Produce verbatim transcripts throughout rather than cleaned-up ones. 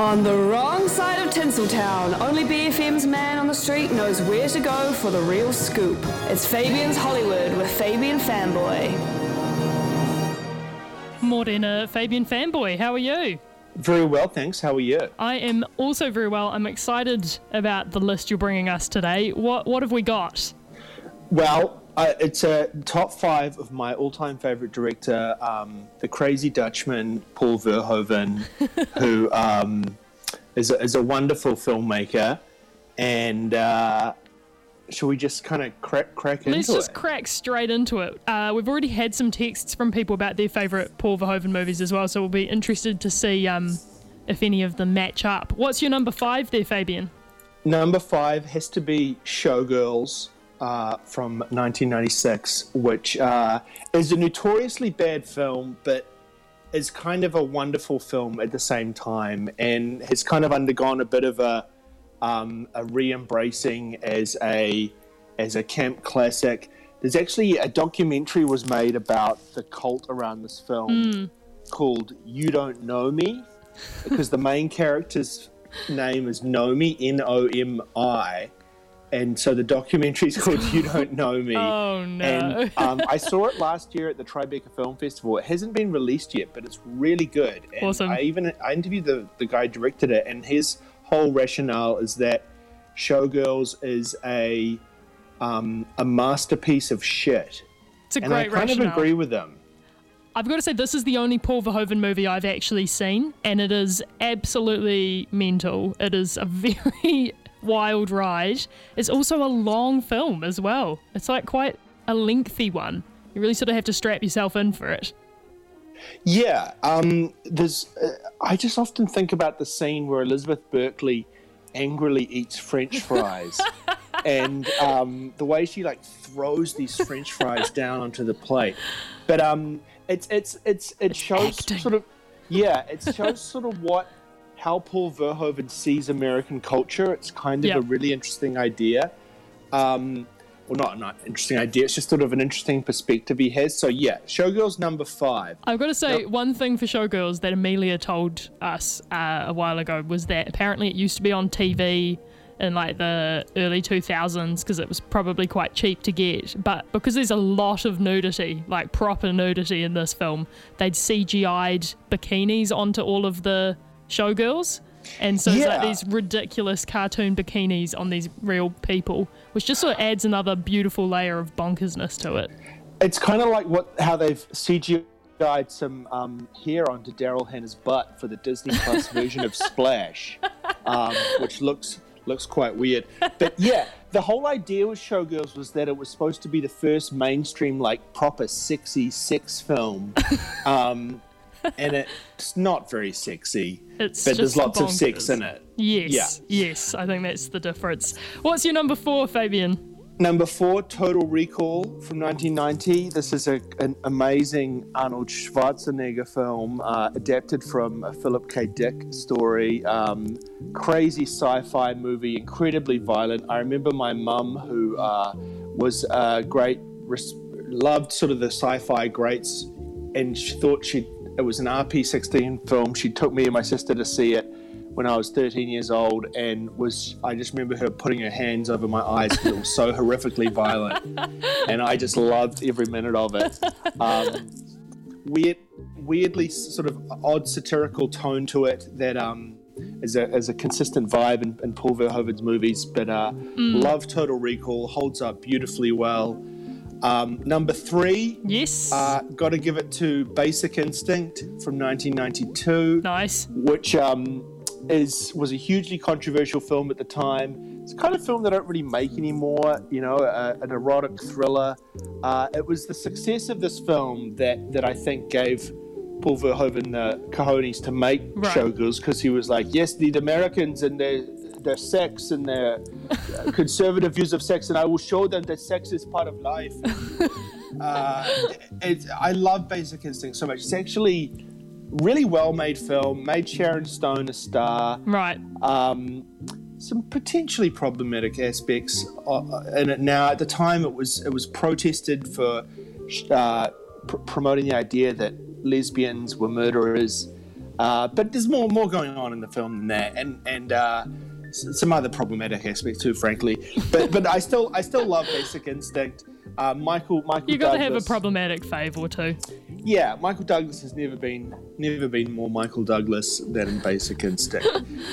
On the wrong side of Tinseltown, only B F M's man on the street knows where to go for the real scoop. It's Fabian's Hollywood with Fabian Fanboy. Morena, Fabian Fanboy, how are you? Very well, thanks. How are you? I am also very well. I'm excited about the list you're bringing us today. What what have we got? Well, uh, it's a top five of my all-time favourite director, um, the Crazy Dutchman, Paul Verhoeven, who um, is, a, is a wonderful filmmaker. And uh, shall we just kind of crack, crack into it? Let's just crack straight into it. Uh, we've already had some texts from people about their favourite Paul Verhoeven movies as well, so we'll be interested to see um, if any of them match up. What's your number five there, Fabian? Number five has to be Showgirls. Uh, from nineteen ninety-six, which uh, is a notoriously bad film, but is kind of a wonderful film at the same time, and has kind of undergone a bit of a um, a re-embracing as a as a camp classic. There's actually a documentary was made about the cult around this film mm. called "You Don't Know Me," because the main character's name is Nomi, N O M I. And so the documentary is called You Don't Know Me. Oh, no. And um, I saw it last year at the Tribeca Film Festival. It hasn't been released yet, but it's really good. And awesome. I even I interviewed the, the guy who directed it, and his whole rationale is that Showgirls is a um, a masterpiece of shit. It's a and great I kind rationale. of agree with him. I've got to say, this is the only Paul Verhoeven movie I've actually seen, and it is absolutely mental. It is a very wild ride. It's also a long film as well. It's like quite a lengthy one. You really sort of have to strap yourself in for it. Yeah, um, there's. Uh, I just often think about the scene where Elizabeth Berkley angrily eats French fries, and um, the way she like throws these French fries down onto the plate. But um, it's it's it's it it's shows acting. sort of yeah, it shows sort of what. how Paul Verhoeven sees American culture. It's kind of yeah. a really interesting idea. Um, well, not not interesting idea. It's just sort of an interesting perspective he has. So yeah, Showgirls number five. I've got to say, yep. one thing for Showgirls that Amelia told us uh, a while ago was that apparently it used to be on T V in like the early two thousands because it was probably quite cheap to get. But because there's a lot of nudity, like proper nudity in this film, they'd C G I'd bikinis onto all of the Showgirls, and so yeah. it's like these ridiculous cartoon bikinis on these real people, which just sort of adds another beautiful layer of bonkersness to it. It's kind of like what how they've C G I'd some um, hair onto Daryl Hannah's butt for the Disney Plus version of Splash, um, which looks looks quite weird. But yeah, the whole idea with Showgirls was that it was supposed to be the first mainstream, like proper sexy sex film. Um, and it's not very sexy, it's but there's lots bonkers. of sex in it. Yes, yeah. yes, I think that's the difference. What's your number four, Fabian? Number four, Total Recall from nineteen ninety. This is a, an amazing Arnold Schwarzenegger film, uh, adapted from a Philip K. Dick story. Um, crazy sci-fi movie, incredibly violent. I remember my mum, who uh, was a great, res- loved sort of the sci-fi greats, and she thought she'd it was an R P sixteen film. She took me and my sister to see it when I was thirteen years old, and was I just remember her putting her hands over my eyes because it was so horrifically violent, and I just loved every minute of it. Um, weird, weirdly sort of odd satirical tone to it that um, is a is a consistent vibe in, in Paul Verhoeven's movies. But uh, mm. love Total Recall, holds up beautifully well. Um, number three, yes, uh, got to give it to Basic Instinct from nineteen ninety-two. Nice, which um, is was a hugely controversial film at the time. It's the kind of film they don't really make anymore. You know, a, an erotic thriller. Uh, it was the success of this film that that I think gave Paul Verhoeven the cojones to make right. Showgirls, because he was like, yes, the Americans and their their sex and their conservative views of sex, and I will show them that sex is part of life. uh, it, I love Basic Instinct so much. It's actually really well-made film, made Sharon Stone a star. Right. Um, some potentially problematic aspects in it now. At the time, it was it was protested for uh, pr- promoting the idea that lesbians were murderers. Uh, but there's more more going on in the film than that, and and uh, s- some other problematic aspects too, frankly. But but I still I still love Basic Instinct. Uh, Michael Michael. You got to Douglas, have a problematic fave or two. Yeah, Michael Douglas has never been never been more Michael Douglas than in Basic Instinct.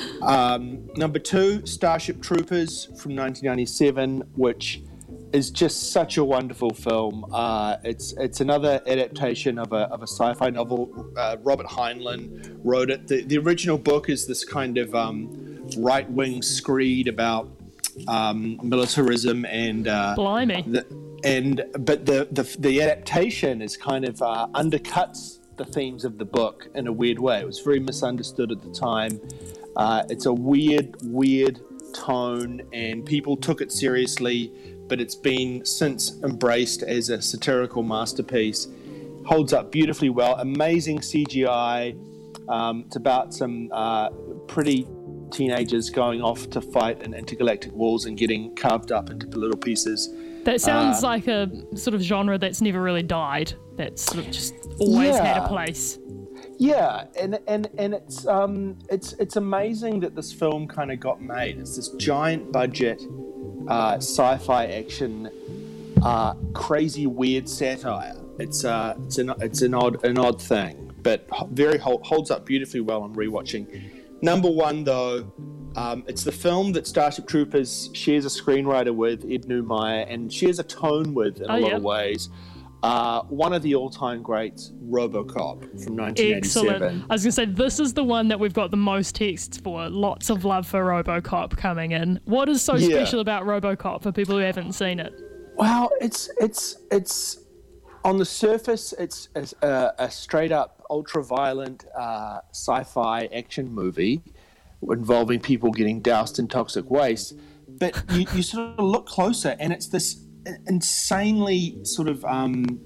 um, number two, Starship Troopers from nineteen ninety-seven, which is just such a wonderful film. Uh, it's it's another adaptation of a of a sci-fi novel. Uh, Robert Heinlein wrote it. The, the original book is this kind of um, right-wing screed about um, militarism and uh, Blimey. The, and but the, the the adaptation is kind of uh, undercuts the themes of the book in a weird way. It was very misunderstood at the time. Uh, it's a weird, weird tone, and people took it seriously. But it's been since embraced as a satirical masterpiece. Holds up beautifully well. Amazing C G I. Um, it's about some uh, pretty teenagers going off to fight in intergalactic wars and getting carved up into little pieces. That sounds Uh, like a sort of genre that's never really died. That's sort of just always Yeah. had a place. Yeah, and and and it's um it's it's amazing that this film kind of got made. It's this giant budget uh, sci-fi action, uh, crazy weird satire. It's uh it's an it's an odd an odd thing, but very holds up beautifully well on rewatching. Number one though, um, it's the film that Starship Troopers shares a screenwriter with, Ed Neumeier, and shares a tone with in a Oh, lot yeah. of ways. Uh, one of the all-time greats, RoboCop from nineteen eighty-seven. Excellent. I was going to say, this is the one that we've got the most texts for. Lots of love for RoboCop coming in. What is so Yeah. special about RoboCop for people who haven't seen it? Well, it's it's it's on the surface, it's, it's a, a straight-up ultra-violent uh, sci-fi action movie involving people getting doused in toxic waste. But you, you sort of look closer, and it's this insanely sort of um,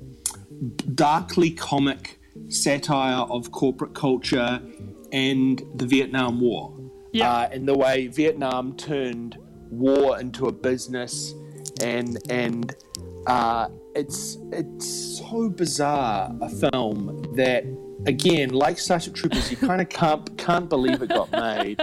darkly comic satire of corporate culture and the Vietnam War. Yeah. Uh, and the way Vietnam turned war into a business, and and uh, it's it's so bizarre a film that, again, like Starship Troopers, you kind of can't can't believe it got made.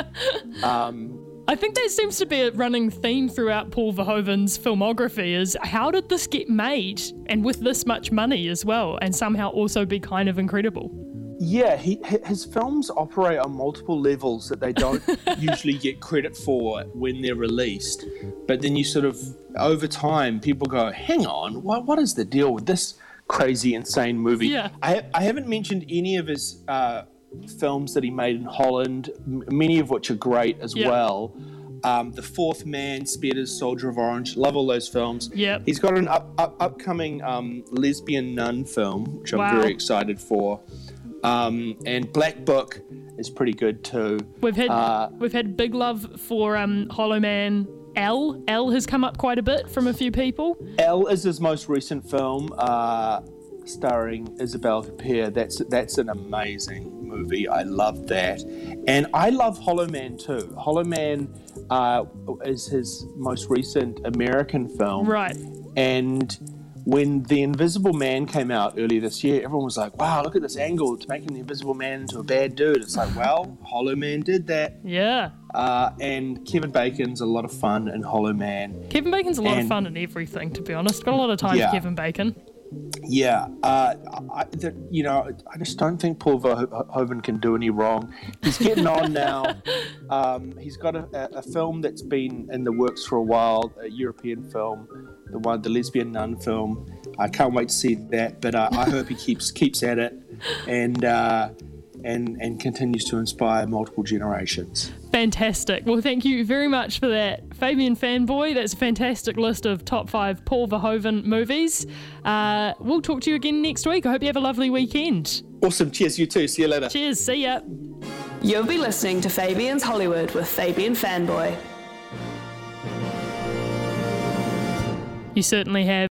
Um, I think that seems to be a running theme throughout Paul Verhoeven's filmography is how did this get made and with this much money as well and somehow also be kind of incredible? Yeah, he, his films operate on multiple levels that they don't usually get credit for when they're released. But then you sort of, over time, people go, hang on, what, what is the deal with this crazy, insane movie? Yeah. I, I haven't mentioned any of his uh, films that he made in Holland, m- many of which are great as Yeah. well. Um, The Fourth Man, Spears, Soldier of Orange, love all those films. Yep. He's got an up, up, upcoming um, lesbian nun film, which I'm Wow. very excited for. Um, and Black Book is pretty good too. We've had Uh, we've had big love for um, Hollow Man. L L has come up quite a bit from a few people. Elle is his most recent film, uh, starring Isabelle Huppert. That's that's an amazing movie. I love that, and I love Hollow Man too. Hollow Man uh, is his most recent American film, Right. And when The Invisible Man came out earlier this year, everyone was like, wow, look at this angle. It's making The Invisible Man into a bad dude. It's like, well, Hollow Man did that. Yeah. Uh, and Kevin Bacon's a lot of fun in Hollow Man. Kevin Bacon's a lot of And- fun in everything, to be honest. Got a lot of time Yeah. for Kevin Bacon. Yeah, uh, I, the, you know, I just don't think Paul Verhoeven can do any wrong. He's getting on now. Um, he's got a, a, a film that's been in the works for a while, a European film, the one, the lesbian nun film. I can't wait to see that, but uh, I hope he keeps keeps at it and uh, and and continues to inspire multiple generations. Fantastic. Well, thank you very much for that, Fabian Fanboy. That's a fantastic list of top five Paul Verhoeven movies. Uh, we'll talk to you again next week. I hope you have a lovely weekend. Awesome. Cheers. You too. See you later. Cheers. See ya. You'll be listening to Fabian's Hollywood with Fabian Fanboy. You certainly have.